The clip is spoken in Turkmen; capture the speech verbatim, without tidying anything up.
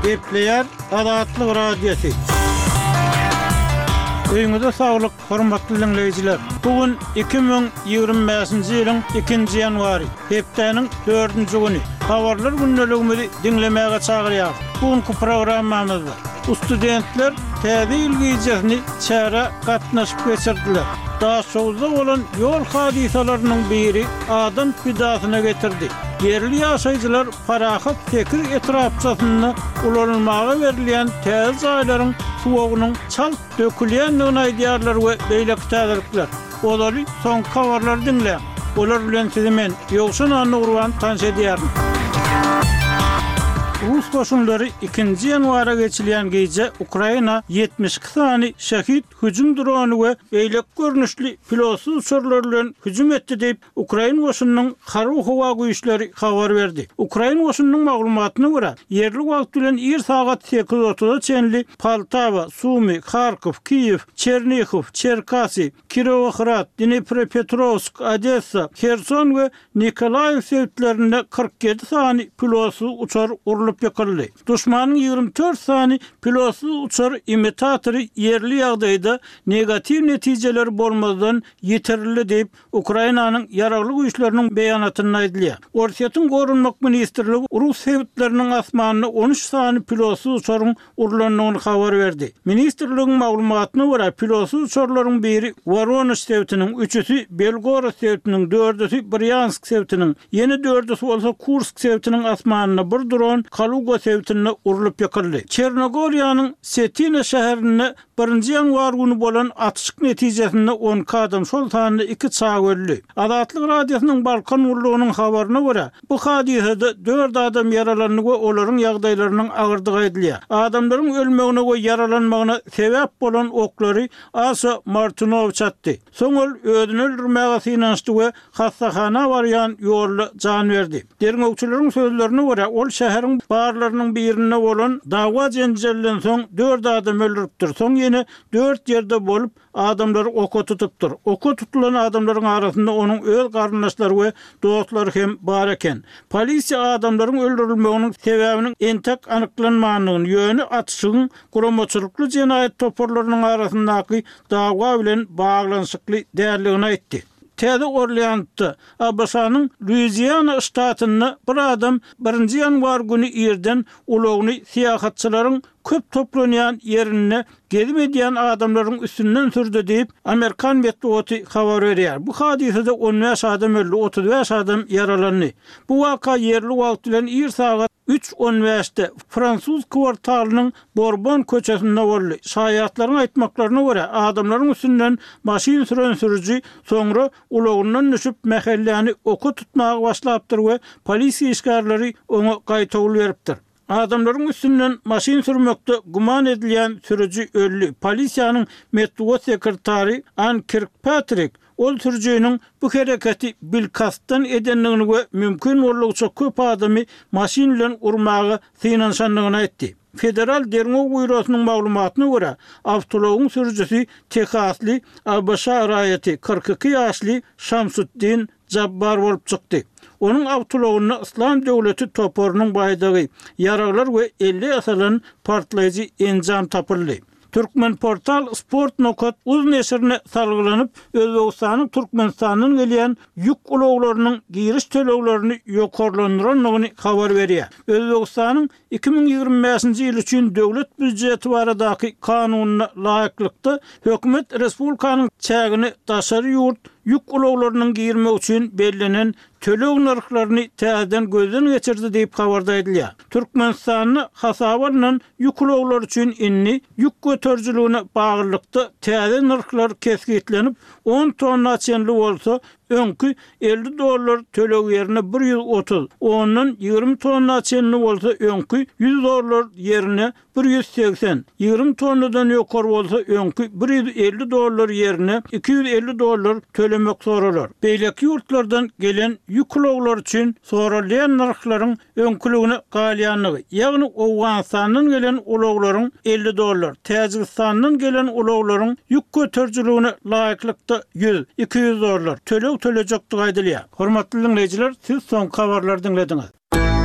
Epleyer Adatlyk Radiosu. Öýüňizde saglyk, hormatly dinleýijiler. Bugün iki bin ýygrimi beşinji ýylyň ikinji ýanwary, hepdeniň dördünji güni. Habarlar günneligimizi dinlemäge çagyrýar. Bugünkü programmamyzda studentler täze ilgijesini çäre gatnaşyp geçirdiler. Daha soňra bolan ýol hadisalarynyň biri adam pidasyna getirdi. Yerli ýaşaýjylar parahat tekir etrapçasyny ulanylmaga berilýän täze aýlaryň suwagynyň çal dökülýändigini aýdýarlar we beýle täzelikler. Olary soň habarlar dinleýän. Olar bilen sizi men Ýogşan Anurwan tanış edýärim. Rus koşunları ikinji ýanwara geçilýän gece Ukraina yetmiş iki sany şahit hüjüm drony we beýlek görnüşli pilotsuz uçurlar bilen hüjüm etdi diýip Ukraina koşunynyň Haru howa güýçleri habar berdi. Ukraina koşunynyň maglumatyna görä, yerli wagt bilen ir sagat sekiz otuzda çenli Poltava, Sumy, Kharkiv, Kiýew, Chernihiv, Cherkasy, Kirovohrad, Dnipropetrovsk, Odessa, Kherson we Nikolaev şeýtlerinde kırk yedi sany pilotsuz uçar urulup ýakyldy. Duşmanyň ýygrimi dört sany pilotsuz uçar imitatory yerli ýagdaýda negativ netijeler bolmadan ýetirildi diýip Ukrainanyň ýaragly güýçleriniň beýanatyny aýdylýar. Orsiýatyň gorunmak ministrligi Rus hewitleriniň asmanyna on üç sany pilotsuz uçaryň urulanyny habar berdi. Ministrligiň maglumatyna görä pilotsuz uçarlaryň biri Voronezh hewitiniň, üçüsi Belgorod hewitiniň, dördüsi Bryansk hewitiniň, ýene dördüsi bolsa Kursk hewitiniň asmanyna bir dron Kaluga hewitine urulup ýakyldy. Çernogoriýanyň Setina şäherinde birinji ýanwar güni bolan atyşyk netijesinde on adam şol sanyny iki çağ öldü. Adatlyk radiosynyň Balkan urlugynyň habaryna görä, bu hadisede dört adam yaralandy we olaryň ýagdaýlarynyň agyrdygy aýdylýar. Adamlaryň ölmegine we yaralanmagyna sebäp bolan oklary Asa Martinov çatdy. Soň ol özüni öldürmäge synançdy we hastahana barýan ýolda jan berdi. Derňokçularyň sözlerine görä, ol şäheriň barlarynyň birine bolan dawa jenjelinden soň dört adam öldüripdir. Soň ýene dört ýerde bolup adamlar oka tutupdyr. Oka tutulan adamlaryň arasynda onuň öz garyndaşlary we dostlary hem bar eken. Polisiýa adamlaryň öldürilmeginiň sebäbini entek anyklanmagyny ýöne atyşygyň guramaçylykly jenaýat toparlarynyň arasyndaky dawa bilen baglanyşykly därligini aýtdy. Täze Orleansda A B S-nyň Louisiana ştatyna bir adam birinji ýanwar güni ýerden ulagyny syýahatçylaryň köp toplanýan ýerine gezip edýän adamlaryň üstünden sürdi diýip Amerikan medeniýeti habar berýär. Bu hadisede on beş adam öldü, otuz beş adam yaralandy. Bu waka yerli wagt bilen ir sagat üç on beşde Fransuz kwartalynyň Bourbon köçesinde boldy. Şaýatlaryň aýtmaklaryna görä, adamlaryň üstünden maşyn süren sürüji soňra ulagyndan düşüp mähelläni oku tutmagy başlapdyr we polisiýa işgärleri onu gaýtagyl beripdir. Adamlaryň üstünden maşyn sürmekde guman edilýän sürüji öldü. Polisiýanyň medeniýet sekretary Ann Kirkpatrick ol sürüjiniň bu hereketi bilkastan edenligini we mümkin bolýança köp adamy maşyn bilen urmagy synanşanlygyny aýtdy. Federal Derňok Bürosynyň maglumatyna görä, awtologyň sürüjisi Texasly A B S raýaty kırk iki ýaşly Şamsuddin Jabbar bolup çykdy. Onun awtologyna İslam döwleti toporunyň baýdagy yaraglar we elli ýaşalan partlaýjy enjam tapyldy. Türkmen portal Sport Nokat uz neşrine salgylanyp Özbegistanyň Türkmenistanyň gelýän ýük ulaglarynyň giriş töleglerini ýokarlandyranlygyny habar berýär. Özbegistanyň iki bin ýygrimi beşinji ýyl üçin döwlet büdjeti baradaky kanunyna laýyklykda hökümet respublikanyň çägini daşary ýurt yük ulaglarynyň girmek üçin bellenen töleg narhlaryny täzeden gözden geçirdi diýip habarda edilýär. Türkmenistanyň hasabarynyň yük ulaglary üçin inni yük götürjiligine baglykda täze narhlar kesgitlenip on tonna çenli bolsa öňkü elli dollar töleg ýerine bir ýüz otuz, ondan ýygrimi tonna çenli bolsa öňkü yüz dollar ýerine bir ýüz seksen, ýygrimi tonnadan ýokary bolsa öňkü bir ýüz elli dollar ýerine iki ýüz elli dollar tölemek soralar. Beýleki ýurtlardan gelen yük ulaglary üçin soralýan narhlaryň öňküligini galýanlygy, ýagny Awganistanyň gelen ulaglaryň elli dollar, Täjikistanyň gelen ulaglaryň yük götürjiligine laýyklykda yüz iki ýüz dollar töleg tölejakdygy aýdylýar. Hormatly dinleýijiler, siz soň habarlary dinlediňiz.